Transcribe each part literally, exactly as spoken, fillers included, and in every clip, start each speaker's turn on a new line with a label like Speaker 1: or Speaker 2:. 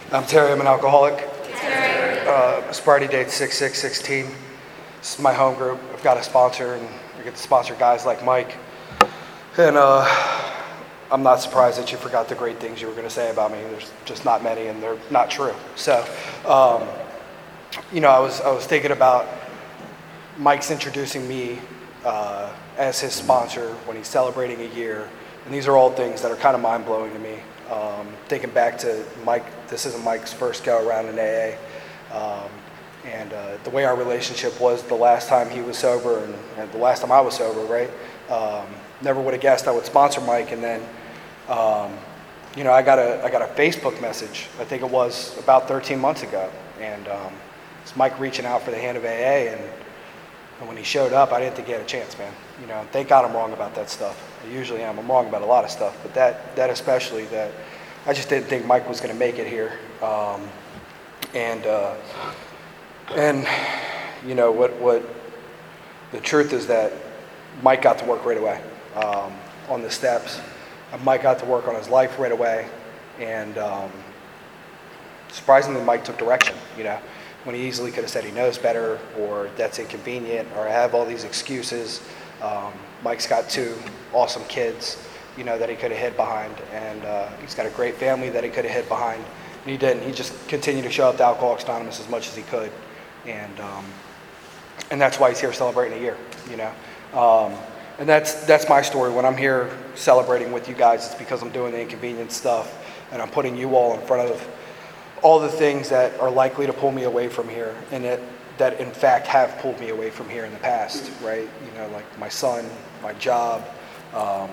Speaker 1: I'm Terry. I'm an alcoholic. Terry. Uh, sobriety date six six sixteen. This is my home group. I've got a sponsor, and I get to sponsor guys like Mike. And uh, I'm not surprised that you forgot the great things you were going to say about me. There's just not many, and they're not true. So, um, you know, I was I was thinking about Mike's introducing me uh, as his sponsor when he's celebrating a year, and these are all things that are kind of mind blowing to me. Um, thinking back to Mike, this isn't Mike's first go around in A A, um, and uh, the way our relationship was the last time he was sober and, and the last time I was sober, right? Um, never would have guessed I would sponsor Mike, and then, um, you know, I got a I got a Facebook message. I think it was about thirteen months ago, and um, it's Mike reaching out for the hand of A A, and, and when he showed up, I didn't think he had a chance, man. You know, thank God I'm wrong about that stuff. I usually am. I'm wrong about a lot of stuff, but that that especially, that I just didn't think Mike was going to make it here. Um, and uh, and you know what what the truth is that Mike got to work right away um, on the steps. Mike got to work on his life right away, and um, surprisingly, Mike took direction. You know, when he easily could have said he knows better, or that's inconvenient, or I have all these excuses. Um, Mike's got two awesome kids, you know, that he could have hid behind, and uh, he's got a great family that he could have hid behind, and he didn't. He just continued to show up to Alcoholics Anonymous as much as he could, and um, and that's why he's here celebrating a year, you know. Um, and that's that's my story. When I'm here celebrating with you guys, it's because I'm doing the inconvenient stuff, and I'm putting you all in front of all the things that are likely to pull me away from here, and it. that in fact have pulled me away from here in the past, right? You know, like my son, my job, um,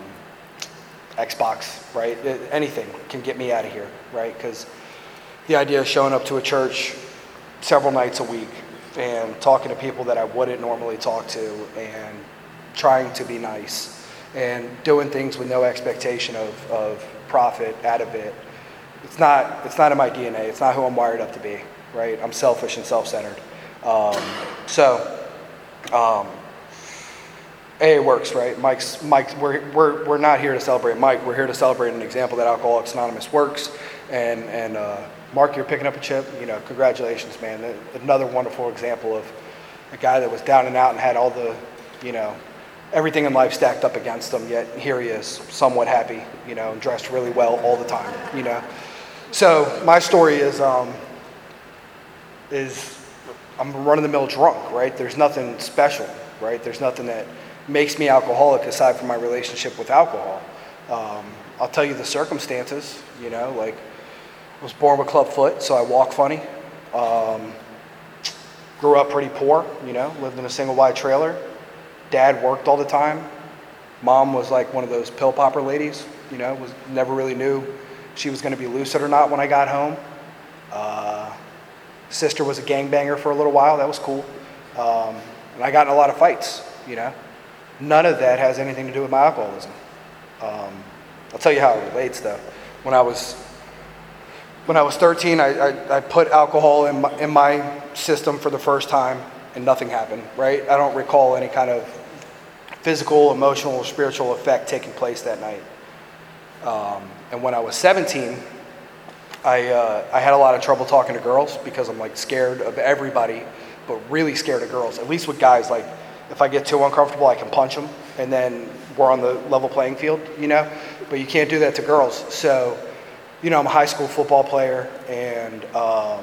Speaker 1: Xbox, right? Anything can get me out of here, right? Because the idea of showing up to a church several nights a week and talking to people that I wouldn't normally talk to and trying to be nice and doing things with no expectation of, of profit out of it, it's not, it's not in my D N A. It's not who I'm wired up to be, right? I'm selfish and self-centered. Um, so, um, A A works, right? Mike's, Mike's, we're, we're, we're not here to celebrate Mike. We're here to celebrate an example that Alcoholics Anonymous works. And, and, uh, Mark, you're picking up a chip, you know, congratulations, man. Another wonderful example of a guy that was down and out and had all the, you know, everything in life stacked up against him, yet here he is, somewhat happy, you know, and dressed really well all the time, you know. So my story is, um, is, I'm a run-of-the-mill drunk, right? There's nothing special, right? There's nothing that makes me alcoholic aside from my relationship with alcohol. Um, I'll tell you the circumstances, you know, like I was born with club foot, so I walk funny. Um, grew up pretty poor, you know, lived in a single wide trailer. Dad worked all the time. Mom was like one of those pill popper ladies, you know, was never really knew she was going to be lucid or not when I got home. Uh, Sister was a gangbanger for a little while. That was cool. Um, and I got in a lot of fights, you know. None of that has anything to do with my alcoholism. Um, I'll tell you how it relates, though. When I was when I was thirteen, I, I, I put alcohol in my, in my system for the first time, and nothing happened, right? I don't recall any kind of physical, emotional, or spiritual effect taking place that night. Um, and when I was seventeen, I, uh, I had a lot of trouble talking to girls because I'm like scared of everybody, but really scared of girls. At least with guys, like if I get too uncomfortable, I can punch them, and then we're on the level playing field, you know? But you can't do that to girls. So, you know, I'm a high school football player and um,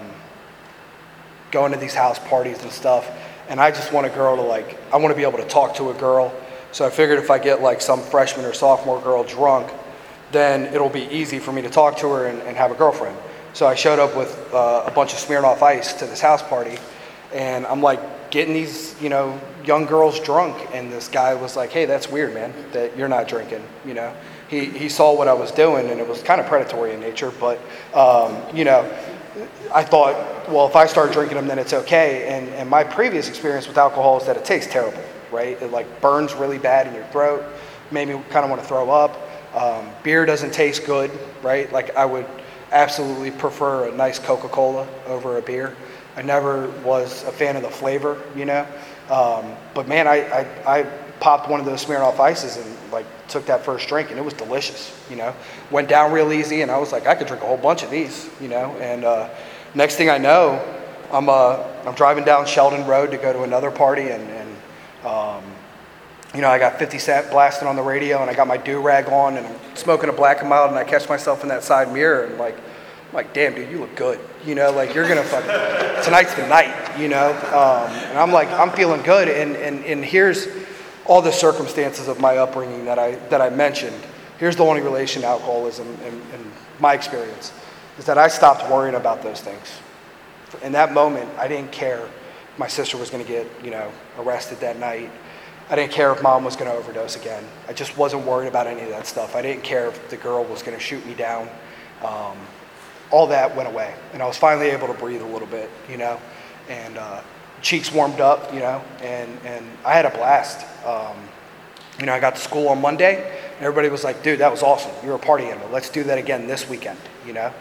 Speaker 1: going to these house parties and stuff, and I just want a girl to like, I want to be able to talk to a girl. So I figured if I get like some freshman or sophomore girl drunk, then it'll be easy for me to talk to her and, and have a girlfriend. So I showed up with uh, a bunch of Smirnoff Ice to this house party, and I'm like getting these, you know, young girls drunk, and this guy was like, hey, that's weird, man, that you're not drinking, you know. He he saw what I was doing, and it was kind of predatory in nature, but, um, you know, I thought, well, if I start drinking them, then it's okay. And, and my previous experience with alcohol is that it tastes terrible, right? It like burns really bad in your throat, made me kind of want to throw up. Um, beer doesn't taste good, right? Like I would absolutely prefer a nice Coca-Cola over a beer. I never was a fan of the flavor, you know. Um, but man, I, I, I popped one of those Smirnoff Ices, and like took that first drink, and it was delicious, you know. Went down real easy, and I was like, I could drink a whole bunch of these, you know. And uh, next thing I know, I'm uh, I'm driving down Sheldon Road to go to another party, and, and um, you know, I got fifty Cent blasting on the radio, and I got my do-rag on, and I'm smoking a Black and Mild, and I catch myself in that side mirror, and like, I'm like, damn, dude, you look good, you know, like you're gonna fucking, tonight's the night, you know. Um, and I'm like, I'm feeling good, and and and here's all the circumstances of my upbringing that I that I mentioned. Here's the only relation to alcoholism in, in my experience, is that I stopped worrying about those things. In that moment, I didn't care if my sister was going to get, you know, arrested that night. I didn't care if mom was going to overdose again. I just wasn't worried about any of that stuff. I didn't care if the girl was going to shoot me down. Um, all that went away, and I was finally able to breathe a little bit, you know, and uh, cheeks warmed up, you know, and, and I had a blast. Um, you know, I got to school on Monday, and everybody was like, dude, that was awesome. You're a party animal. Let's do that again this weekend, you know.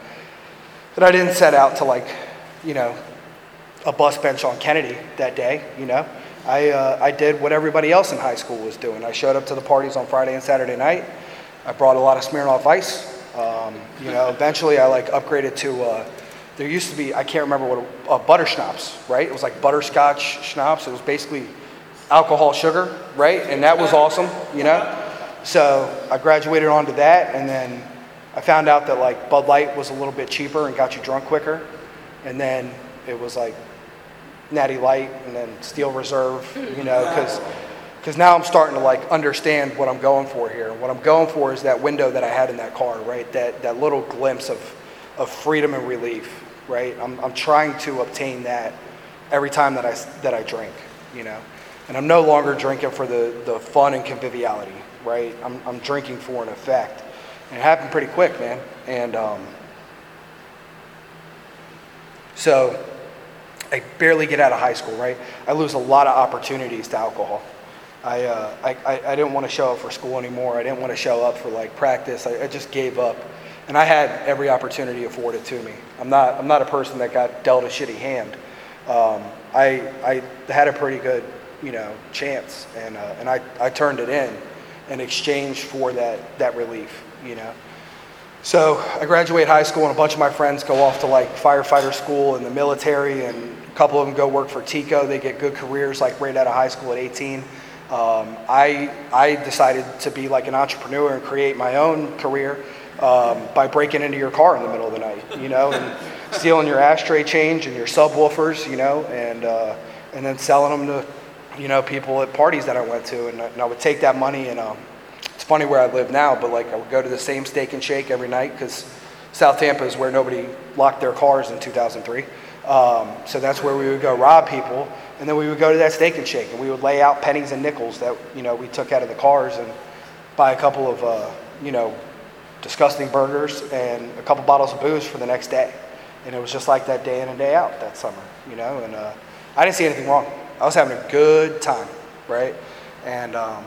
Speaker 1: But I didn't set out to, like, you know, a bus bench on Kennedy that day, you know. I uh, I did what everybody else in high school was doing. I showed up to the parties on Friday and Saturday night. I brought a lot of Smirnoff Ice. Um, you know, eventually I, like, upgraded to, uh, there used to be, I can't remember what, a, a butter schnapps, right? It was like butterscotch schnapps. It was basically alcohol, sugar, right? And that was awesome, you know? So I graduated onto that, and then I found out that, like, Bud Light was a little bit cheaper and got you drunk quicker. And then it was like Natty Light, and then Steel Reserve, you know, because because now I'm starting to, like, understand what I'm going for here. What I'm going for is that window that I had in that car, right? That that little glimpse of of freedom and relief, right? I'm I'm trying to obtain that every time that I that I drink, you know. And I'm no longer drinking for the, the fun and conviviality, right? I'm I'm drinking for an effect. And it happened pretty quick, man. And um, so I barely get out of high school, right? I lose a lot of opportunities to alcohol. I, uh, I, I, I didn't want to show up for school anymore. I didn't want to show up for, like, practice. I, I just gave up. And I had every opportunity afforded to me. I'm not I'm not a person that got dealt a shitty hand. Um, I I had a pretty good, you know, chance, and uh, and I, I turned it in in exchange for that that relief, you know. So I graduate high school, and a bunch of my friends go off to, like, firefighter school and the military, and a couple of them go work for TECO. They get good careers, like, right out of high school at eighteen. Um, I I decided to be like an entrepreneur and create my own career um, by breaking into your car in the middle of the night, you know, and stealing your ashtray change and your subwoofers, you know, and uh, and then selling them to, you know, people at parties that I went to, and, and I would take that money, and um, it's funny where I live now, but, like, I would go to the same Steak and Shake every night, because South Tampa is where nobody locked their cars in two thousand three. Um, so that's where we would go rob people, and then we would go to that Steak and Shake, and we would lay out pennies and nickels that, you know, we took out of the cars, and buy a couple of, uh, you know, disgusting burgers and a couple bottles of booze for the next day. And it was just like that day in and day out that summer, you know, and uh, I didn't see anything wrong. I was having a good time, right? And um,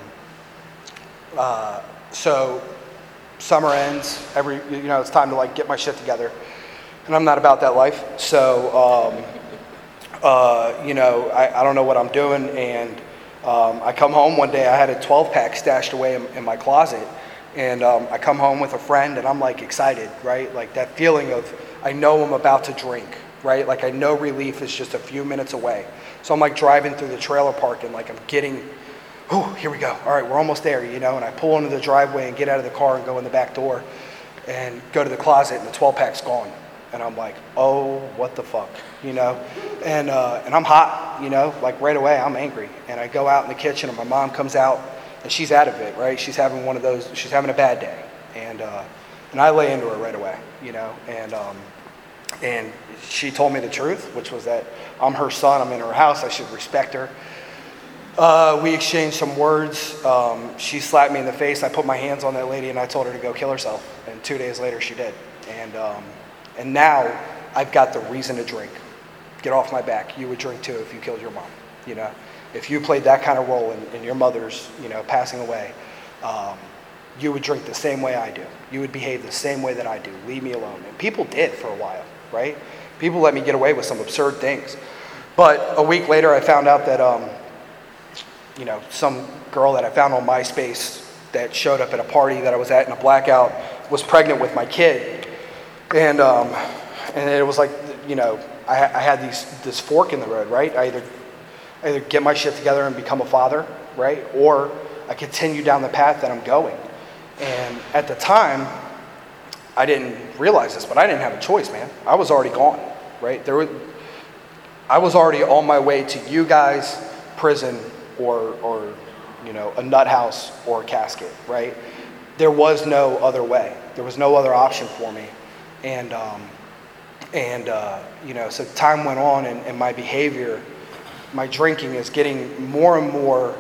Speaker 1: uh, so summer ends, every, you know, it's time to, like, get my shit together. And I'm not about that life. So, um, uh, you know, I, I don't know what I'm doing. And um, I come home one day, I had a twelve pack stashed away in, in my closet. And um, I come home with a friend, and I'm, like, excited, right? Like, that feeling of, I know I'm about to drink, right? Like, I know relief is just a few minutes away. So I'm, like, driving through the trailer park, and, like, I'm getting, oh, here we go. All right, we're almost there, you know? And I pull into the driveway and get out of the car and go in the back door and go to the closet, and the twelve pack's gone. And I'm like, oh, what the fuck, you know? And uh, and I'm hot, you know? Like, right away, I'm angry. And I go out in the kitchen, and my mom comes out, and she's out of it, right? She's having one of those, she's having a bad day. And uh, and I lay into her right away, you know? And um, and she told me the truth, which was that I'm her son, I'm in her house, I should respect her. Uh, we exchanged some words. Um, she slapped me in the face. I put my hands on that lady, and I told her to go kill herself. And two days later, she did. And um, and now I've got the reason to drink. Get off my back. You would drink too if you killed your mom. You know, if you played that kind of role in, in your mother's, you know, passing away, um, you would drink the same way I do. You would behave the same way that I do. Leave me alone. And people did for a while, right? People let me get away with some absurd things. But a week later, I found out that, um, you know, some girl that I found on MySpace that showed up at a party that I was at in a blackout was pregnant with my kid. And um, and it was like, you know, I, I had these this fork in the road, right? I either, I either get my shit together and become a father, right? Or I continue down the path that I'm going. And at the time, I didn't realize this, but I didn't have a choice, man. I was already gone, right? There was, I was already on my way to you guys, prison, or, or you know, a nut house or a casket, right? There was no other way. There was no other option for me. And, um, and uh, you know, so time went on, and, and my behavior, my drinking is getting more and more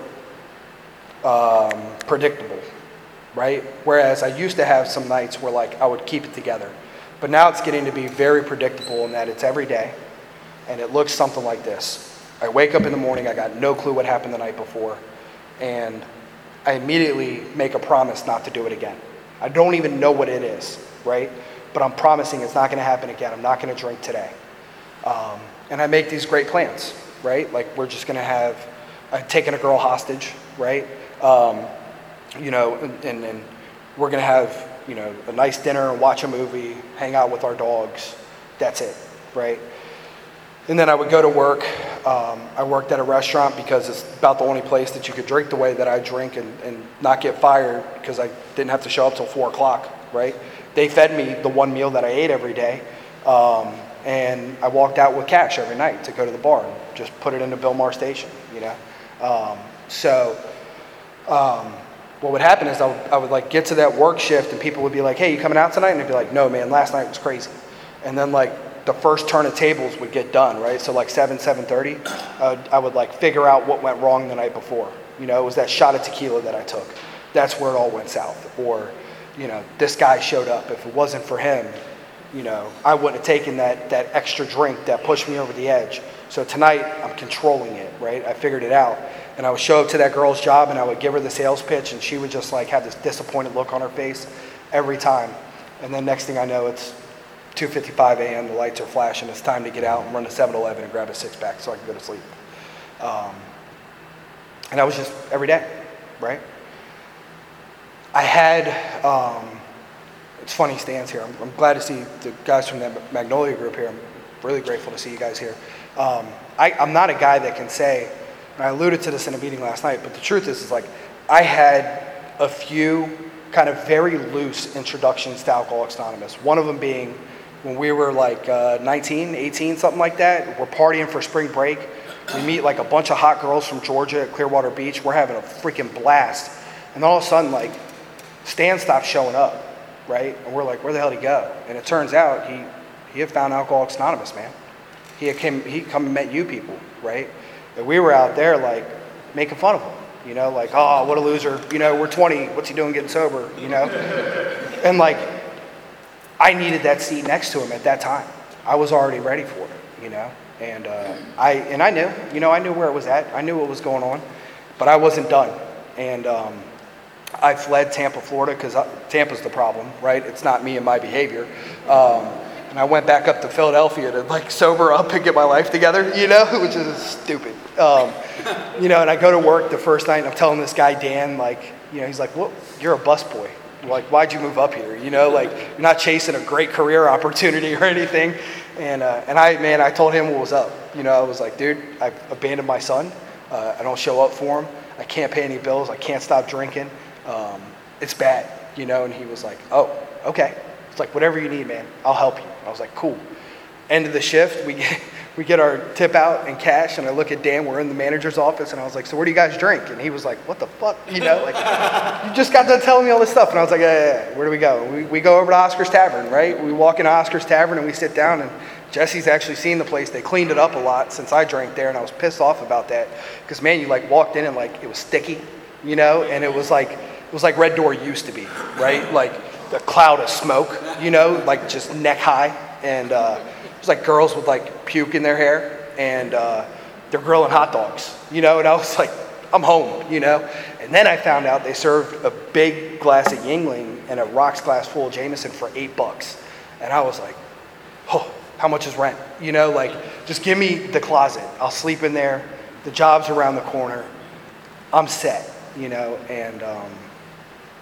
Speaker 1: um, predictable, right? Whereas I used to have some nights where like I would keep it together. But now it's getting to be very predictable in that it's every day, and it looks something like this. I wake up in the morning, I got no clue what happened the night before, and I immediately make a promise not to do it again. I don't even know what it is, right? But I'm promising it's not gonna happen again. I'm not gonna drink today. Um, and I make these great plans, right? Like we're just gonna have, I've taken a girl hostage, right? Um, you know, and, and we're gonna have, you know, a nice dinner and watch a movie, hang out with our dogs. That's it, right? And then I would go to work. Um, I worked at a restaurant because it's about the only place that you could drink the way that I drink and, and not get fired because I didn't have to show up till four o'clock, right? They fed me the one meal that I ate every day. Um, and I walked out with cash every night to go to the bar and just put it into Bilmar Station, you know? Um, so um, what would happen is I would, I would like get to that work shift and people would be like, hey, you coming out tonight? And I'd be like, no, man, last night was crazy. And then like, the first turn of tables would get done, right? So like seven, seven thirty, uh, I would like figure out what went wrong the night before. You know, it was that shot of tequila that I took. That's where it all went south. Or, you know, this guy showed up. If it wasn't for him, you know, I wouldn't have taken that that extra drink that pushed me over the edge. So tonight, I'm controlling it, right? I figured it out. And I would show up to that girl's job and I would give her the sales pitch and she would just like have this disappointed look on her face every time. And then next thing I know, it's two fifty-five a.m., the lights are flashing, it's time to get out and run to seven eleven and grab a six-pack so I can go to sleep. Um, and that was just every day, right? I had, um, it's funny Stan's here. I'm, I'm glad to see the guys from the Magnolia group here. I'm really grateful to see you guys here. Um, I, I'm not a guy that can say, and I alluded to this in a meeting last night, but the truth is, is like, I had a few kind of very loose introductions to Alcoholics Anonymous. One of them being when we were like uh, nineteen, eighteen, something like that. We're partying for spring break. We meet like a bunch of hot girls from Georgia at Clearwater Beach. We're having a freaking blast. And all of a sudden, like, Stan stopped showing up, right? And we're like, where the hell did he go? And it turns out he, he had found Alcoholics Anonymous, man. He had came, he come and met you people, right? And we were out there like making fun of him. You know, like, oh, what a loser. You know, we're twenty. What's he doing getting sober? You know? And like, I needed that seat next to him at that time. I was already ready for it, you know? And uh, I and I knew, you know, I knew where it was at. I knew what was going on, but I wasn't done. And um, I fled Tampa, Florida, because Tampa's the problem, right? It's not me and my behavior. Um, and I went back up to Philadelphia to like sober up and get my life together, you know, which is stupid. Um, you know, and I go to work the first night and I'm telling this guy, Dan, like, you know, he's like, well, you're a busboy. Like, why'd you move up here? You know, like, you're not chasing a great career opportunity or anything. And uh, and I, man, I told him what was up. You know, I was like, dude, I've abandoned my son. Uh, I don't show up for him. I can't pay any bills. I can't stop drinking. Um, it's bad, you know. And he was like, oh, okay. It's like, whatever you need, man, I'll help you. I was like, cool. End of the shift, we get we get our tip out and cash, and I look at Dan, we're in the manager's office, and I was like, so where do you guys drink? And he was like, what the fuck? You know, like, you just got done telling me all this stuff. And I was like, yeah, yeah, yeah. Where do we go? We, we go over to Oscar's Tavern, right? We walk into Oscar's Tavern, and we sit down, and Jesse's actually seen the place. They cleaned it up a lot since I drank there, and I was pissed off about that. Because, man, you, like, walked in, and, like, it was sticky, you know? And it was like, it was like Red Door used to be, right? Like, a cloud of smoke, you know, like, just neck high. And uh, it was like girls with, like, puke in their hair. And uh, they're grilling hot dogs, you know, and I was like, I'm home, you know. And then I found out they served a big glass of Yingling and a rocks glass full of Jameson for eight bucks. And I was like, oh, how much is rent? You know, like, just give me the closet. I'll sleep in there. The job's around the corner. I'm set, you know. And um,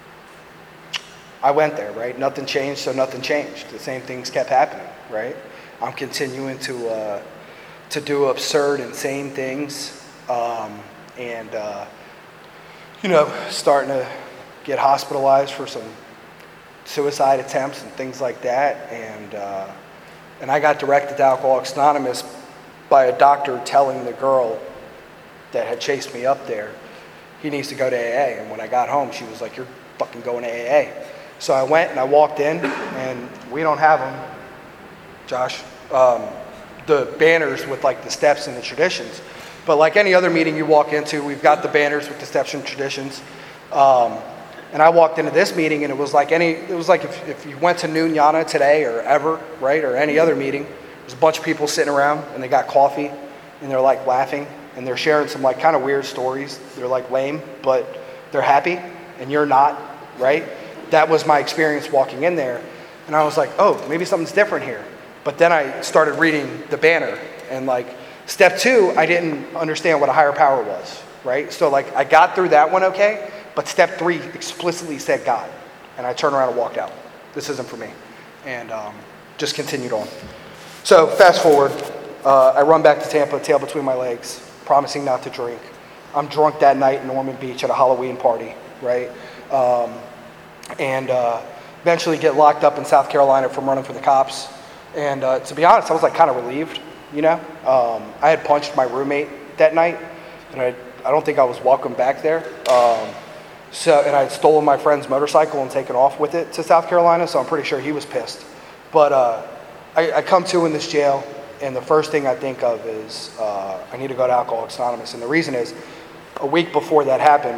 Speaker 1: I went there, right? Nothing changed, so nothing changed. The same things kept happening, right? I'm continuing to uh, to do absurd, insane things, um, and uh, you know, starting to get hospitalized for some suicide attempts and things like that. And uh, and I got directed to Alcoholics Anonymous by a doctor telling the girl that had chased me up there, he needs to go to A A. And when I got home, she was like, "You're fucking going to A A." So I went and I walked in, and we don't have them, Josh, um, the banners with like the steps and the traditions. But like any other meeting you walk into, we've got the banners with the steps and traditions. Um, and I walked into this meeting, and it was like any, it was like if, if you went to Noon Yana today or ever, right, or any other meeting, there's a bunch of people sitting around, and they got coffee, and they're like laughing, and they're sharing some like kind of weird stories. They're like lame, but they're happy, and you're not, right? That was my experience walking in there. And I was like, oh, maybe something's different here. But then I started reading the banner, and like step two, I didn't understand what a higher power was, right? So like I got through that one okay, but step three explicitly said God. And I turned around and walked out. This isn't for me. And um, just continued on. So fast forward, uh, I run back to Tampa, tail between my legs, promising not to drink. I'm drunk that night in Norman Beach at a Halloween party, right? Um, and uh, eventually get locked up in South Carolina from running for the cops. And uh, to be honest, I was like kind of relieved, you know? Um, I had punched my roommate that night, and I, I don't think I was welcome back there. Um, so, and I had stolen my friend's motorcycle and taken off with it to South Carolina, so I'm pretty sure he was pissed. But uh, I, I come to in this jail, and the first thing I think of is uh, I need to go to Alcoholics Anonymous. And the reason is, a week before that happened,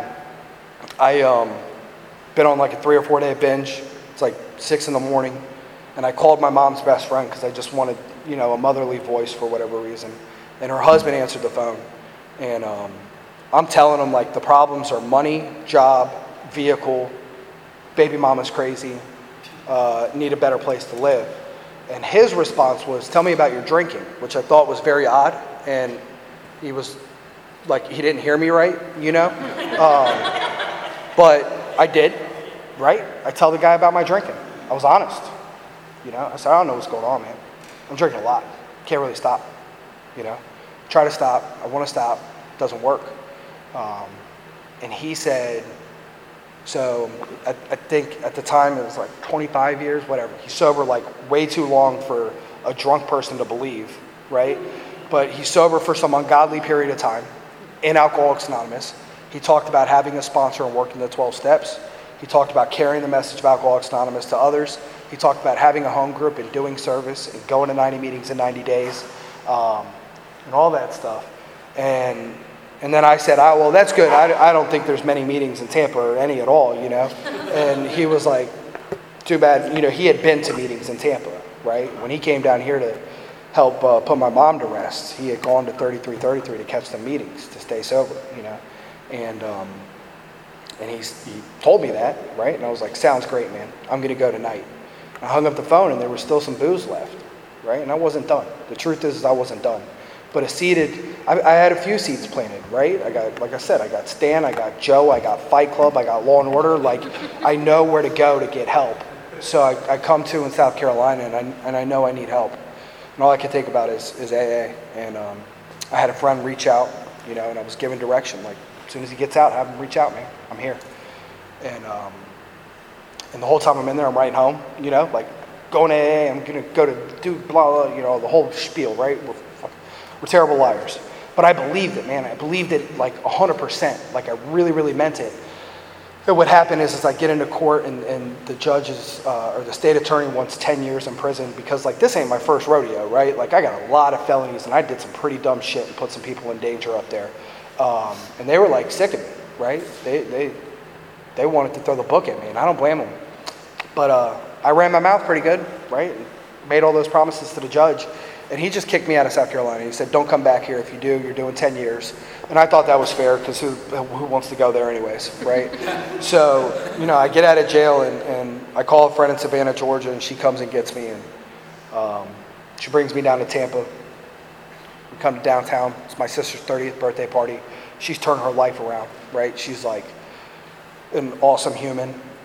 Speaker 1: I um, been on like a three or four day binge. It's like six in the morning. And I called my mom's best friend because I just wanted, you know, a motherly voice for whatever reason. And her husband answered the phone. And um, I'm telling him, like, the problems are money, job, vehicle, baby mama's crazy, uh, need a better place to live. And his response was, tell me about your drinking, which I thought was very odd. And he was like, he didn't hear me right, you know? Um, but I did, right? I tell the guy about my drinking. I was honest. You know, I said, I don't know what's going on, man. I'm drinking a lot. Can't really stop. You know, try to stop. I want to stop. Doesn't work. Um, and he said, so I, I think at the time it was like twenty-five years, whatever. He's sober like way too long for a drunk person to believe, right? But he's sober for some ungodly period of time in Alcoholics Anonymous. He talked about having a sponsor and working the twelve steps. He talked about carrying the message of Alcoholics Anonymous to others. He talked about having a home group and doing service and going to ninety meetings in ninety days, um, and all that stuff. And and then I said, oh, well, that's good. I, I don't think there's many meetings in Tampa or any at all, you know. And he was like, too bad. You know, he had been to meetings in Tampa, right? When he came down here to help uh, put my mom to rest, he had gone to thirty-three thirty-three to catch the meetings to stay sober, you know. And um, and he's, he told me that, right? And I was like, sounds great, man. I'm going to go tonight. I hung up the phone, and there was still some booze left, right? And I wasn't done. The truth is, is I wasn't done. But a seated, I, I had a few seats planted, right? I got, like I said, I got Stan, I got Joe, I got Fight Club, I got Law and Order. Like, I know where to go to get help. So I, I come to in South Carolina, and I, and I know I need help. And all I can think about is, is A A. And um, I had a friend reach out, you know, and I was given direction. Like, as soon as he gets out, have him reach out, man. I'm here. And um, and the whole time I'm in there, I'm writing home, you know, like, going to A A, I'm going to go to do blah, blah, you know, the whole spiel, right? We're, we're terrible liars. But I believed it, man. I believed it like one hundred percent. Like, I really, really meant it. And what happened is, is I get into court, and, and the judge is, uh, or the state attorney wants ten years in prison because, like, this ain't my first rodeo, right? Like, I got a lot of felonies, and I did some pretty dumb shit and put some people in danger up there. Um, and they were, like, sick of me, right? They, they, they wanted to throw the book at me, and I don't blame them. But uh, I ran my mouth pretty good, right? Made all those promises to the judge. And he just kicked me out of South Carolina. He said, don't come back here. If you do, you're doing ten years. And I thought that was fair because who, who wants to go there anyways, right? So, you know, I get out of jail, and, and I call a friend in Savannah, Georgia, and she comes and gets me. And um, she brings me down to Tampa. We come to downtown. It's my sister's thirtieth birthday party. She's turned her life around, right? She's like an awesome human.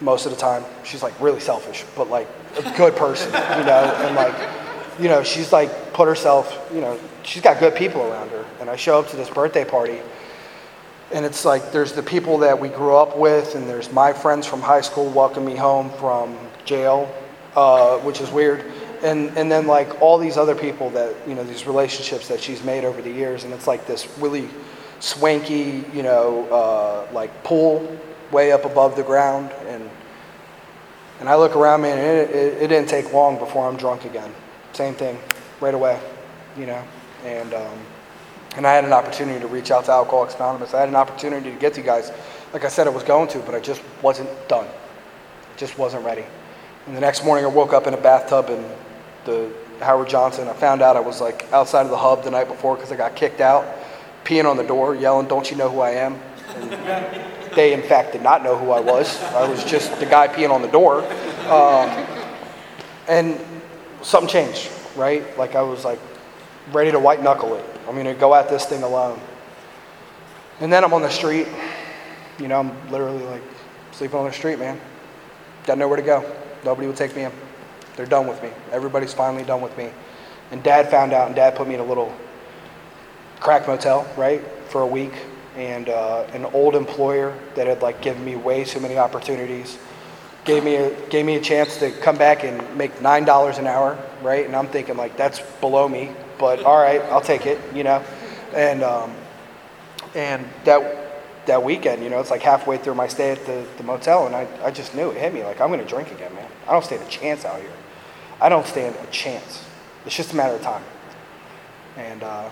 Speaker 1: most of the time. She's like really selfish, but like a good person, you know, and like, you know, she's like put herself, you know, she's got good people around her. And I show up to this birthday party, and it's like there's the people that we grew up with, and there's my friends from high school welcome me home from jail, uh, which is weird. And and then like all these other people that, you know, these relationships that she's made over the years, and it's like this really swanky, you know, uh, like pool way up above the ground, and and I look around me, and it, it, it didn't take long before I'm drunk again. Same thing, right away, you know, and um, and I had an opportunity to reach out to Alcoholics Anonymous. I had an opportunity to get to you guys, like I said I was going to, but I just wasn't done. I just wasn't ready. And the next morning I woke up in a bathtub in the Howard Johnson. I found out I was like outside of the hub the night before because I got kicked out, peeing on the door, yelling, "Don't you know who I am?" And they, in fact, did not know who I was. I was just the guy peeing on the door. Um, and something changed, right? Like I was like ready to white knuckle it. I'm going to go at this thing alone. And then I'm on the street. You know, I'm literally like sleeping on the street, man. Got nowhere to go. Nobody would take me in. They're done with me. Everybody's finally done with me. And Dad found out, and Dad put me in a little crack motel, right, for a week. And uh, an old employer that had like given me way too many opportunities gave me a gave me a chance to come back and make nine dollars an hour, right? And I'm thinking like that's below me, but all right, I'll take it, you know. And um, and that that weekend, you know, it's like halfway through my stay at the, the motel, and I, I just knew it hit me like I'm gonna drink again, man. I don't stand a chance out here. I don't stand a chance. It's just a matter of time. And uh,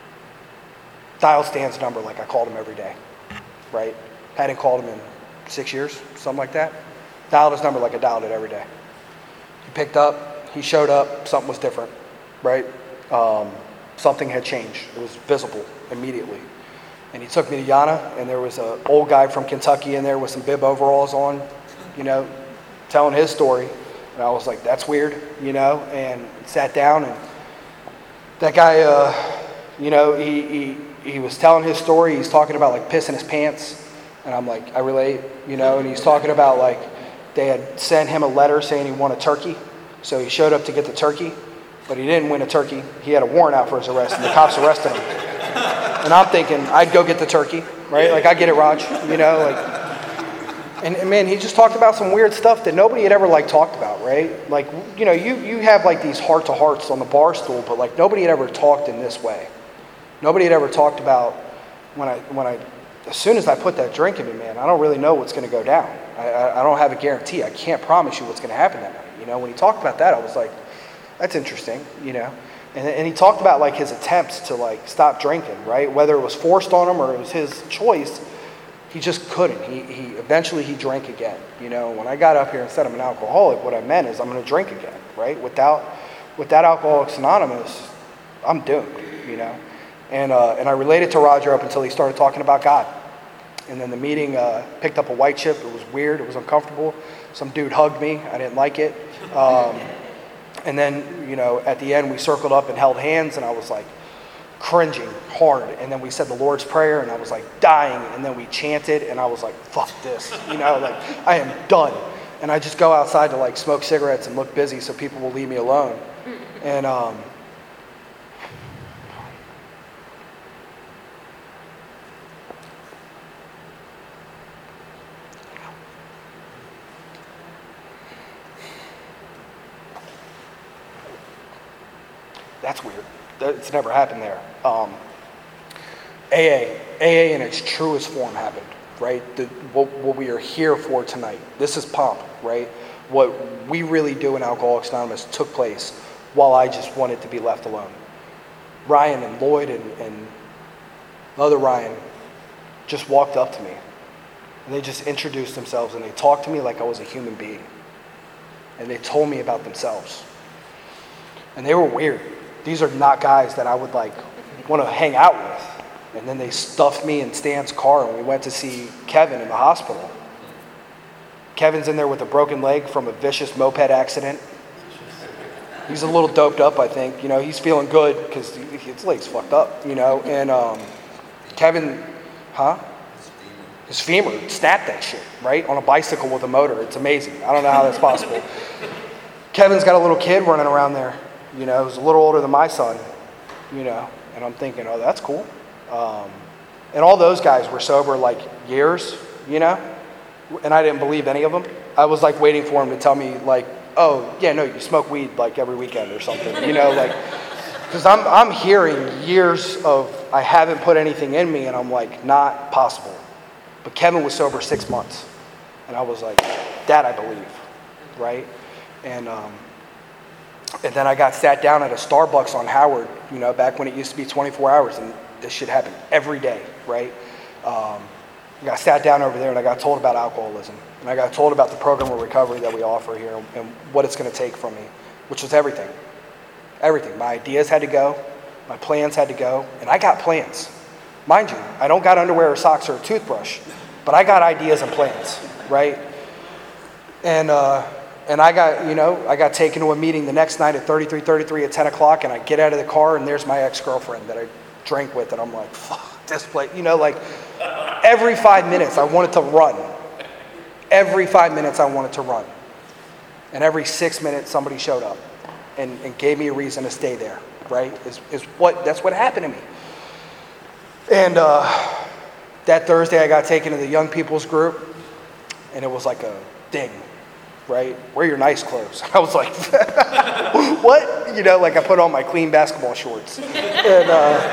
Speaker 1: dialed Stan's number like I called him every day, right? Hadn't called him in six years, something like that. Dialed his number like I dialed it every day. He picked up, he showed up, something was different, right? Um, something had changed. It was visible immediately. And he took me to Yana, and there was an old guy from Kentucky in there with some bib overalls on, you know, telling his story. And I was like, that's weird, you know, and sat down, and that guy, uh, you know, he, he he was telling his story. He's talking about like pissing his pants, and I'm like, I relate, you know, and he's talking about like they had sent him a letter saying he won a turkey, so he showed up to get the turkey, but he didn't win a turkey. He had a warrant out for his arrest, and the cops arrested him. And I'm thinking, I'd go get the turkey, right? Like, I get it, Raj, you know, like, and, and man, he just talked about some weird stuff that nobody had ever like talked about, right? Like, you know, you, you have like these heart-to-hearts on the bar stool, but like nobody had ever talked in this way. Nobody had ever talked about when I, when I, as soon as I put that drink in me, man, I don't really know what's going to go down. I, I, I don't have a guarantee. I can't promise you what's going to happen that night. You know, when he talked about that, I was like, that's interesting, you know. And, and he talked about like his attempts to like stop drinking, right? Whether it was forced on him or it was his choice, he just couldn't. He, he eventually he drank again. You know, when I got up here and said I'm an alcoholic, what I meant is I'm going to drink again, right? Without, without Alcoholics Anonymous, I'm doomed, you know. And uh, and I related to Roger up until he started talking about God. And then the meeting uh, picked up a white chip. It was weird. It was uncomfortable. Some dude hugged me. I didn't like it. Um, and then, you know, at the end, we circled up and held hands, and I was like cringing hard. And then we said the Lord's Prayer, and I was like dying. And then we chanted, and I was like, fuck this. You know, like, I am done. And I just go outside to like smoke cigarettes and look busy so people will leave me alone. And um, that's weird. It's never happened there. Um, A A, A A in its truest form happened, right? The, what, what we are here for tonight. This is pomp, right? What we really do in Alcoholics Anonymous took place while I just wanted to be left alone. Ryan and Lloyd and, and the other Ryan just walked up to me, and they just introduced themselves, and they talked to me like I was a human being. And they told me about themselves. And they were weird. These are not guys that I would like want to hang out with. And then they stuffed me in Stan's car, and we went to see Kevin in the hospital. Kevin's in there with a broken leg from a vicious moped accident. He's a little doped up, I think. You know, he's feeling good because his leg's fucked up, you know. And um, Kevin, huh? his femur snapped that shit, right? On a bicycle with a motor. It's amazing. I don't know how that's possible. Kevin's got a little kid running around there, you know, who's a little older than my son, you know, and I'm thinking, oh, that's cool. Um, and all those guys were sober like years, you know, and I didn't believe any of them. I was like waiting for him to tell me like, oh, yeah, no, you smoke weed like every weekend or something, you know, like, because I'm, I'm hearing years of I haven't put anything in me, and I'm like, not possible. But Kevin was sober six months, and I was like, that I believe, right? And um, and then I got sat down at a Starbucks on Howard, you know, back when it used to be twenty-four hours, and this shit happened every day, right? Um, I got sat down over there, and I got told about alcoholism, and I got told about the program of recovery that we offer here, and what it's going to take from me, which was everything. Everything. My ideas had to go, my plans had to go, and I got plans. Mind you, I don't got underwear or socks or a toothbrush, but I got ideas and plans, right? And uh, and I got, you know, I got taken to a meeting the next night at thirty-three thirty-three at ten o'clock, and I get out of the car, and there's my ex-girlfriend that I drank with, and I'm like, fuck this place. You know, like, every five minutes I wanted to run. Every five minutes I wanted to run. And every six minutes somebody showed up and, and gave me a reason to stay there, right? Is, is what, that's what happened to me. And uh, that Thursday I got taken to the young people's group, and it was like a ding, right? Wear your nice clothes. I was like, what? You know, like I put on my clean basketball shorts. And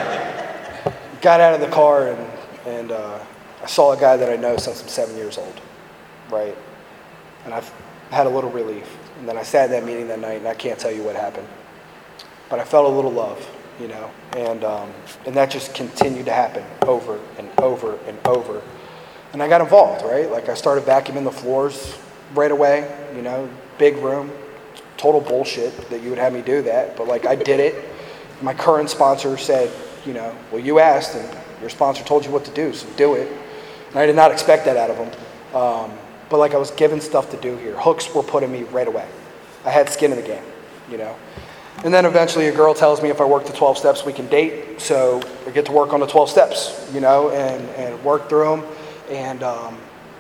Speaker 1: uh, got out of the car, and, and uh, I saw a guy that I know since I'm seven years old, right? And I've had a little relief. And then I sat in that meeting that night, and I can't tell you what happened. But I felt a little love, you know, and um, and that just continued to happen over and over and over. And I got involved, right? Like I started vacuuming the floors right away, you know, big room, total bullshit that you would have me do that, but like I did it. My current sponsor said, you know, well, you asked, and your sponsor told you what to do, so do it. And I did not expect that out of him. Um, but like I was given stuff to do here. Hooks were put in me right away. I had skin in the game, you know. And then eventually a girl tells me if I work the twelve steps, we can date. So I get to work on the twelve steps, you know, and, and work through them. And, um,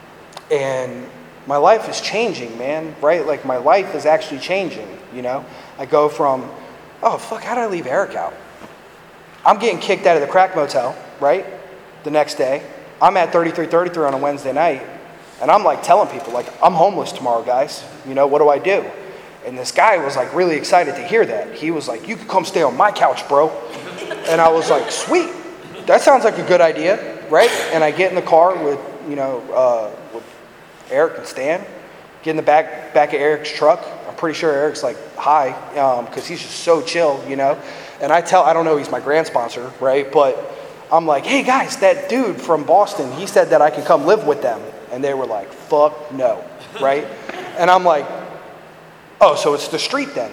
Speaker 1: and my life is changing, man, right? Like my life is actually changing, you know. I go from, oh, fuck, how did I leave Eric out? I'm getting kicked out of the crack motel, right? The next day. I'm at thirty-three thirty-three on a Wednesday night. And I'm like telling people, like, I'm homeless tomorrow, guys. You know, what do I do? And this guy was like really excited to hear that. He was like, you can come stay on my couch, bro. And I was like, sweet. That sounds like a good idea, right? And I get in the car with, you know, uh, with Eric and Stan. Get in the back back of Eric's truck. I'm pretty sure Eric's like, hi, because um, he's just so chill, you know. And I tell, I don't know, he's my grand sponsor, right? But I'm like, hey guys, that dude from Boston, he said that I can come live with them. And they were like, fuck no, right? And I'm like, oh, so it's the street then.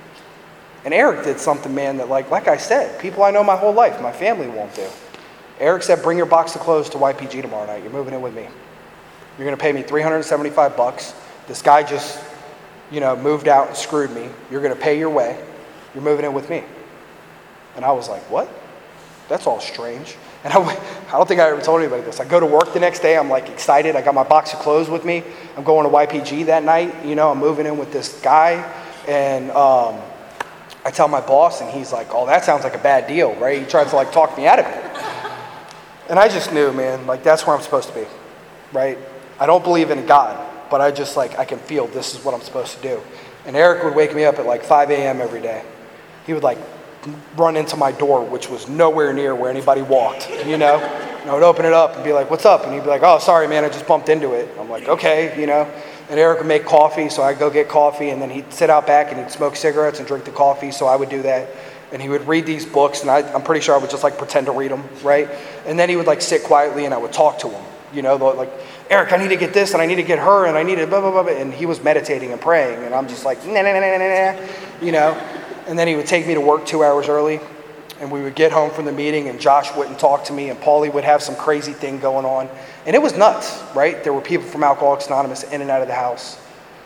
Speaker 1: And Eric did something, man, that like, like I said, people I know my whole life, my family won't do. Eric said, bring your box of clothes to Y P G tomorrow night. You're moving in with me. You're gonna pay me three hundred seventy-five bucks. This guy just, you know, moved out and screwed me. You're gonna pay your way. You're moving in with me. And I was like, what? That's all strange. And I, I don't think I ever told anybody this. I go to work the next day. I'm like excited. I got my box of clothes with me. I'm going to Y P G that night. You know, I'm moving in with this guy. And um, I tell my boss, and he's like, oh, that sounds like a bad deal, right? He tries to like talk me out of it. And I just knew, man, like that's where I'm supposed to be, right? I don't believe in God, but I just like, I can feel this is what I'm supposed to do. And Eric would wake me up at like five a.m. every day. He would like run into my door, which was nowhere near where anybody walked, you know? And I would open it up and be like, what's up? And he'd be like, oh, sorry, man, I just bumped into it. I'm like, okay, you know? And Eric would make coffee, so I'd go get coffee, and then he'd sit out back and he'd smoke cigarettes and drink the coffee, so I would do that. And he would read these books, and I, I'm pretty sure I would just like pretend to read them, right? And then he would like sit quietly and I would talk to him, you know, like, Eric, I need to get this, and I need to get her, and I need to blah, blah, blah, blah. And he was meditating and praying, and I'm just like, nah, nah, nah, nah, nah, nah, you know? And then he would take me to work two hours early, and we would get home from the meeting, and Josh wouldn't talk to me, and Paulie would have some crazy thing going on. And it was nuts, right? There were people from Alcoholics Anonymous in and out of the house.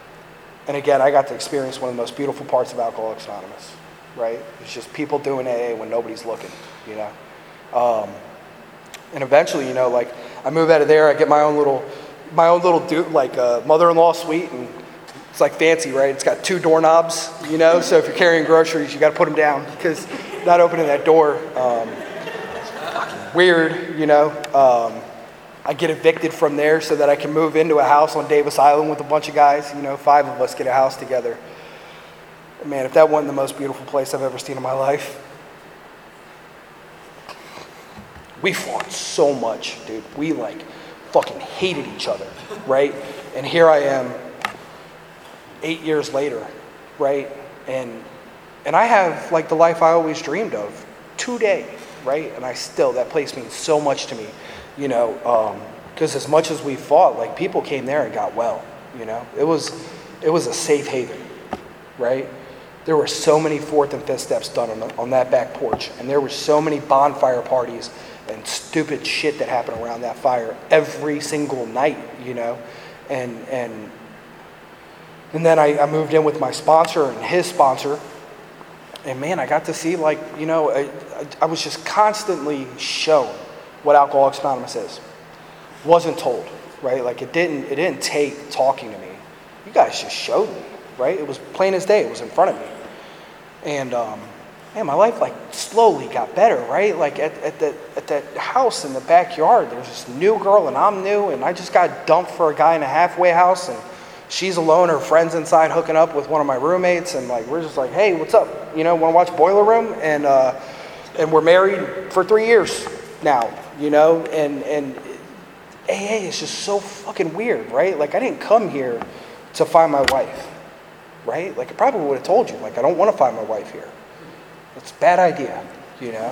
Speaker 1: And again, I got to experience one of the most beautiful parts of Alcoholics Anonymous, right? It's just people doing A A when nobody's looking, you know? Um, and eventually, you know, like, I move out of there. I get my own little, my own little do like uh, mother-in-law suite, and it's like fancy, right? It's got two doorknobs, you know. So if you're carrying groceries, you got to put them down because not opening that door. Um, weird, you know. Um, I get evicted from there so that I can move into a house on Davis Island with a bunch of guys. You know, five of us get a house together. Man, if that wasn't the most beautiful place I've ever seen in my life. We fought so much, dude. We like fucking hated each other, right? And here I am eight years later, right? And and I have like the life I always dreamed of today, right? And I still, that place means so much to me. You know, because um, as much as we fought, like people came there and got well. You know, it was it was a safe haven, right? There were so many fourth and fifth steps done on, the, on that back porch, and there were so many bonfire parties and stupid shit that happened around that fire every single night. You know, and and and then I, I moved in with my sponsor and his sponsor, and man, I got to see like you know I, I, I was just constantly shown what Alcoholics Anonymous is. Wasn't told, right? Like it didn't it didn't take talking to me. You guys just showed me, right? It was plain as day. It was in front of me. And um, man, my life like slowly got better, right? Like at, at the at that house in the backyard, there was this new girl and I'm new, and I just got dumped for a guy in a halfway house, and she's alone, her friend's inside hooking up with one of my roommates, and like we're just like, hey, what's up? You know, wanna watch Boiler Room? And uh, and we're married for three years now. You know, and and A A is just so fucking weird, right? Like I didn't come here to find my wife, right? Like I probably would have told you, like I don't want to find my wife here. It's a bad idea, you know.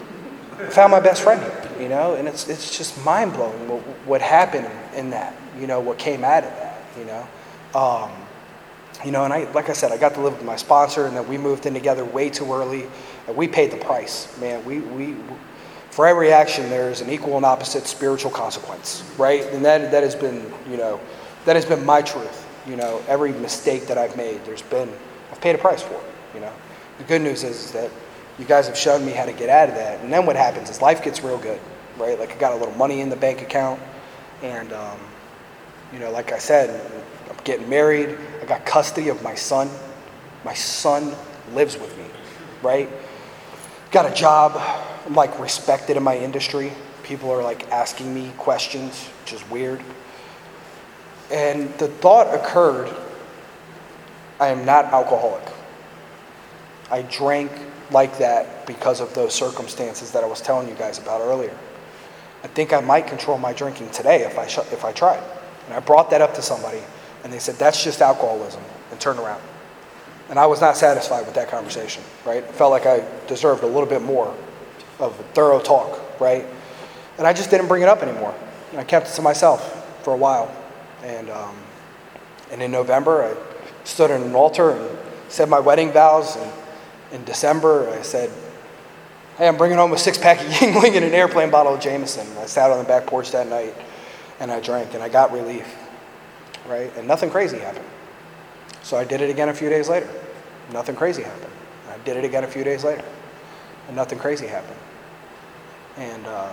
Speaker 1: I found my best friend here, you know, and it's it's just mind blowing what what happened in that, you know, what came out of that, you know. Um, you know, and I like I said, I got to live with my sponsor, and then we moved in together way too early, and we paid the price, man. We we. For every action, there's an equal and opposite spiritual consequence, right? And that that has been, you know, that has been my truth. You know, every mistake that I've made, there's been, I've paid a price for it, you know. The good news is, is that you guys have shown me how to get out of that. And then what happens is life gets real good, right? Like I got a little money in the bank account, and, um, you know, like I said, I'm getting married. I got custody of my son. My son lives with me, right? Got a job. I'm like respected in my industry. People are like asking me questions, which is weird. And the thought occurred, I am not alcoholic. I drank like that because of those circumstances that I was telling you guys about earlier. I think I might control my drinking today if I sh- if I tried. And I brought that up to somebody, and they said, that's just alcoholism, and turned around. And I was not satisfied with that conversation, right? I felt like I deserved a little bit more of a thorough talk, right? And I just didn't bring it up anymore. I kept it to myself for a while. And um, and in November, I stood at an altar and said my wedding vows. And in December, I said, hey, I'm bringing home a six-pack of Yingling and an airplane bottle of Jameson. And I sat on the back porch that night, and I drank, and I got relief, right? And nothing crazy happened. So I did it again a few days later. Nothing crazy happened. I did it again a few days later, and nothing crazy happened. And uh,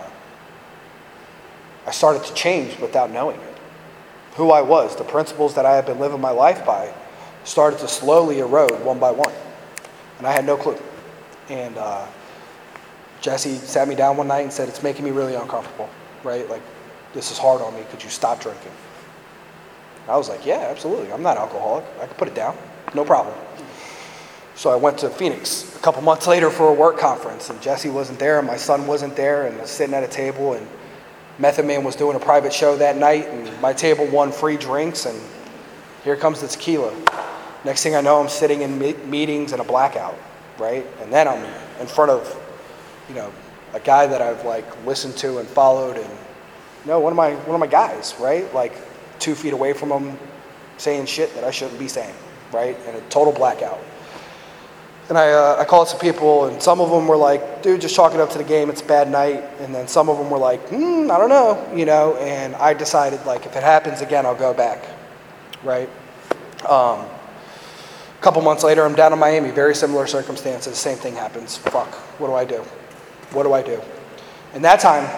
Speaker 1: I started to change without knowing it. Who I was, the principles that I had been living my life by, started to slowly erode one by one. And I had no clue. And uh, Jesse sat me down one night and said, it's making me really uncomfortable, right? Like, this is hard on me. Could you stop drinking? I was like, yeah, absolutely. I'm not alcoholic. I could put it down. No problem. So I went to Phoenix a couple months later for a work conference, and Jesse wasn't there, and my son wasn't there, and I was sitting at a table, and Method Man was doing a private show that night, and my table won free drinks, and here comes the tequila. Next thing I know, I'm sitting in me- meetings in a blackout, right? And then I'm in front of, you know, a guy that I've like listened to and followed, and you know, one of my one of my guys, right? Like two feet away from him, saying shit that I shouldn't be saying, right? And a total blackout. And I uh, I called some people, and some of them were like, dude, just chalk it up to the game, it's a bad night. And then some of them were like, hmm, I don't know, you know. And I decided, like, if it happens again, I'll go back, right? Um, a couple months later, I'm down in Miami, very similar circumstances, same thing happens. Fuck, what do I do? What do I do? And that time,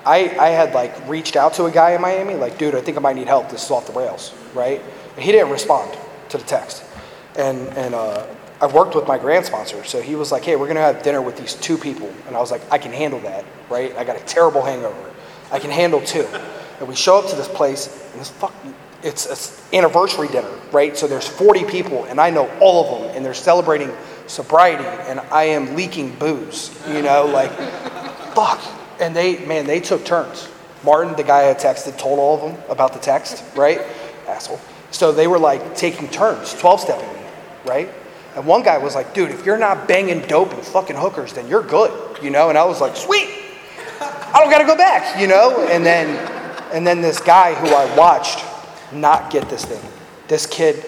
Speaker 1: I, I had like reached out to a guy in Miami, like, dude, I think I might need help. This is off the rails, right? And he didn't respond to the text. And, and uh, I worked with my grant sponsor, so he was like, hey, we're going to have dinner with these two people. And I was like, I can handle that, right? I got a terrible hangover. I can handle two. And we show up to this place, and this fucking, it's an anniversary dinner, right? So there's forty people, and I know all of them, and they're celebrating sobriety, and I am leaking booze, you know, like, fuck. And they, man, they took turns. Martin, the guy I had texted, told all of them about the text, right? Asshole. So they were like taking turns, twelve-stepping me, right? And one guy was like, dude, if you're not banging dope and fucking hookers, then you're good, you know? And I was like, sweet, I don't gotta go back, you know? And then, and then this guy who I watched not get this thing, this kid,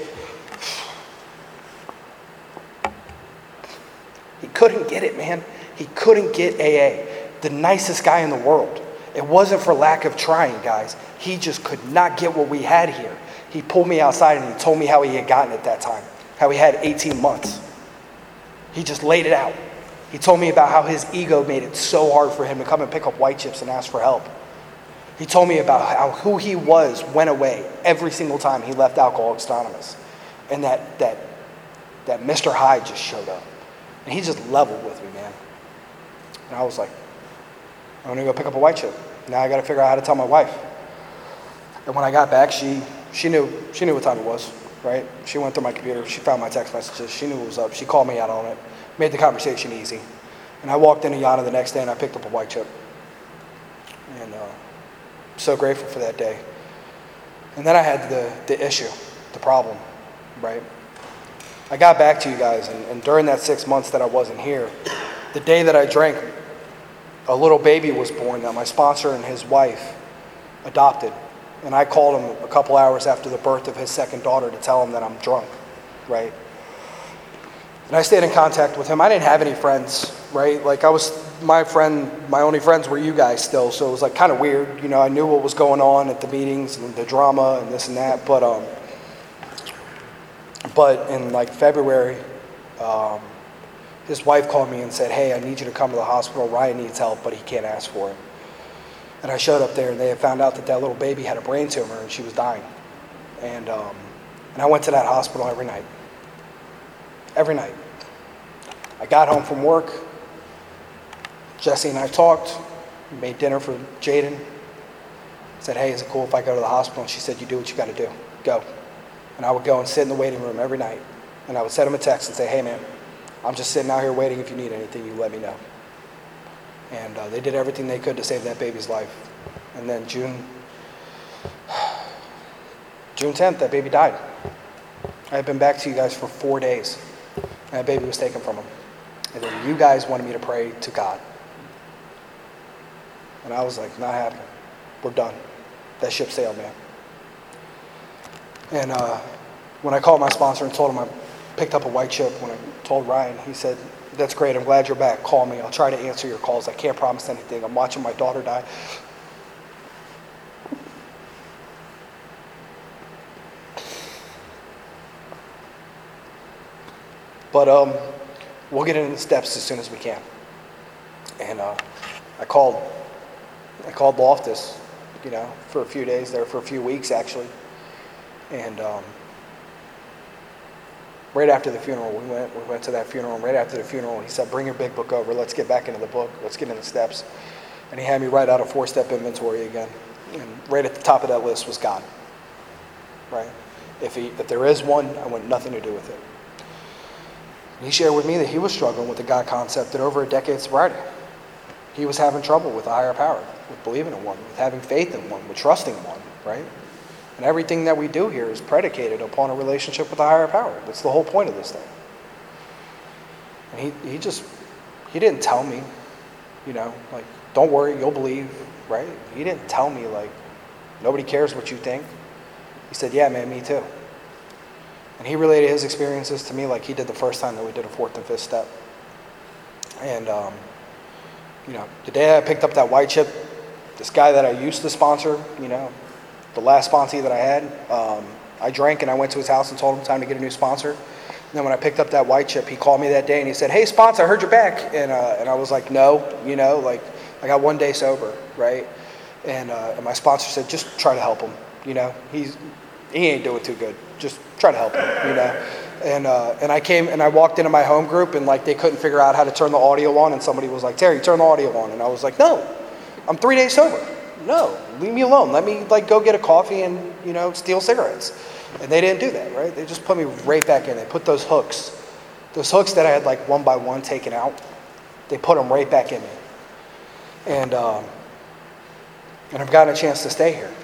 Speaker 1: he couldn't get it, man. He couldn't get A A. The nicest guy in the world. It wasn't for lack of trying, guys. He just could not get what we had here. He pulled me outside and he told me how he had gotten it that time, how he had eighteen months. He just laid it out. He told me about how his ego made it so hard for him to come and pick up white chips and ask for help. He told me about how who he was went away every single time he left Alcoholics Anonymous. And that, that, that Mister Hyde just showed up. And he just leveled with me, man. And I was like, I'm gonna go pick up a white chip. Now I gotta figure out how to tell my wife. And when I got back, she she knew she knew what time it was, right? She went through my computer, she found my text messages, she knew what was up. She called me out on it, made the conversation easy. And I walked into Yana the next day and I picked up a white chip. And uh, I'm so grateful for that day. And then I had the, the issue, the problem, right? I got back to you guys, and, and during that six months that I wasn't here, the day that I drank, a little baby was born that my sponsor and his wife adopted. And I called him a couple hours after the birth of his second daughter to tell him that I'm drunk, right? And I stayed in contact with him. I didn't have any friends, right? Like I was, my friend, my only friends were you guys still. So it was like kind of weird. You know, I knew what was going on at the meetings and the drama and this and that. But, um, but in like February, um, his wife called me and said, hey, I need you to come to the hospital. Ryan needs help, but he can't ask for it. And I showed up there, and they had found out that that little baby had a brain tumor, and she was dying. And um, and I went to that hospital every night. Every night. I got home from work. Jesse and I talked, made dinner for Jaden. Said, hey, is it cool if I go to the hospital? And she said, you do what you got to do. Go. And I would go and sit in the waiting room every night. And I would send him a text and say, hey, man, I'm just sitting out here waiting. If you need anything, you let me know. And uh, they did everything they could to save that baby's life. And then June, June tenth, that baby died. I had been back to you guys for four days. And that baby was taken from him. And then you guys wanted me to pray to God. And I was like, not happening. We're done. That ship sailed, man. And uh, when I called my sponsor and told him I picked up a white chip, when I told Ryan, he said, that's great, I'm glad you're back. Call me. I'll try to answer your calls. I can't promise anything. I'm watching my daughter die. But um, we'll get into the steps as soon as we can. And uh, I called, I called Loftus, you know, for a few days there, for a few weeks actually. And um, right after the funeral, we went, we went to that funeral. And right after the funeral, he said, bring your big book over. Let's get back into the book. Let's get into the steps. And he had me write out a four-step inventory again. And right at the top of that list was God, right? If he, if there is one, I want nothing to do with it. He shared with me that he was struggling with the God concept in over a decade sobriety. He was having trouble with a higher power, with believing in one, with having faith in one, with trusting one, right? And everything that we do here is predicated upon a relationship with a higher power. That's the whole point of this thing. And he, he just, he didn't tell me, you know, like, don't worry, you'll believe, right? He didn't tell me, like, nobody cares what you think. He said, yeah, man, me too. And he related his experiences to me like he did the first time that we did a fourth and fifth step. And, um, you know, the day I picked up that white chip, this guy that I used to sponsor, you know, the last sponsee that I had, um, I drank and I went to his house and told him time to get a new sponsor. And then when I picked up that white chip, he called me that day and he said, hey, sponsor, I heard you're back. And, uh, and I was like, no, you know, like I got one day sober, right? And, uh, and my sponsor said, just try to help him. You know, he's he ain't doing too good. Just try to help him. You know, and uh, and I came and I walked into my home group and like they couldn't figure out how to turn the audio on, and somebody was like, Terry, turn the audio on, and I was like, no, I'm three days sober. No, leave me alone. Let me like go get a coffee and you know steal cigarettes. And they didn't do that, right? They just put me right back in. They put those hooks, those hooks that I had like one by one taken out. They put them right back in me. And um, and I've gotten a chance to stay here.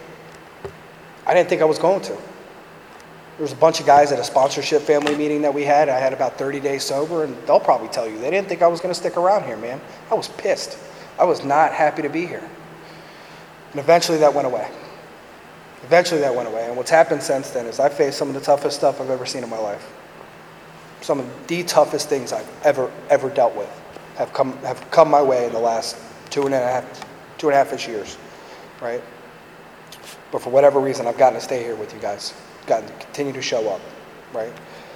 Speaker 1: I didn't think I was going to. There was a bunch of guys at a sponsorship family meeting that we had. I had about thirty days sober, and they'll probably tell you they didn't think I was going to stick around here, man. I was pissed. I was not happy to be here. And eventually that went away. Eventually that went away. And what's happened since then is I faced some of the toughest stuff I've ever seen in my life. Some of the toughest things I've ever, ever dealt with have come have come my way in the last two and a half, two and a half-ish years, right? But for whatever reason, I've gotten to stay here with you guys. I've gotten to continue to show up, right?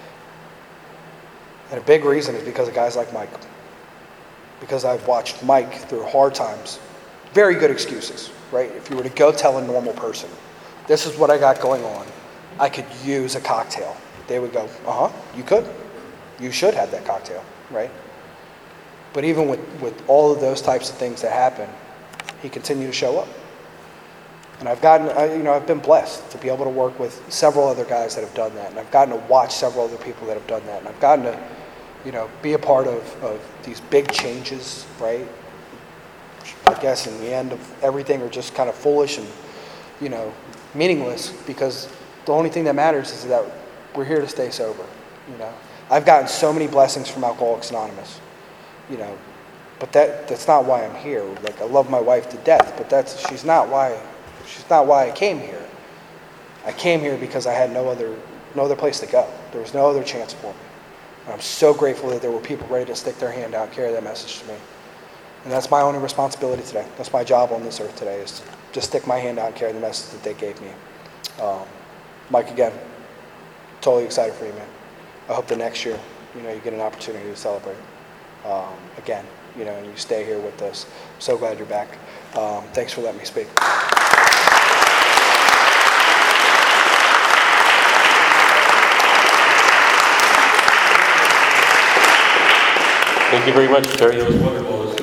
Speaker 1: And a big reason is because of guys like Mike. Because I've watched Mike through hard times. Very good excuses, right? If you were to go tell a normal person, this is what I got going on, I could use a cocktail. They would go, uh-huh, you could. You should have that cocktail, right? But even with, with all of those types of things that happen, he continued to show up. And I've gotten, I, you know, I've been blessed to be able to work with several other guys that have done that. And I've gotten to watch several other people that have done that. And I've gotten to, you know, be a part of, of these big changes, right? I guess in the end of everything are just kind of foolish and, you know, meaningless, because the only thing that matters is that we're here to stay sober, you know. I've gotten so many blessings from Alcoholics Anonymous, you know, but that that's not why I'm here. Like, I love my wife to death, but that's she's not why she's not why I came here. I came here because I had no other no other place to go. There was no other chance for me. And I'm so grateful that there were people ready to stick their hand out and carry that message to me. And that's my only responsibility today. That's my job on this earth today, is to just stick my hand out and carry the message that they gave me. Um, Mike, again, totally excited for you, man. I hope the next year, you know, you get an opportunity to celebrate um, again, you know, and you stay here with us. I'm so glad you're back. Um, thanks for letting me speak.
Speaker 2: Thank you very much, Terry. That was wonderful.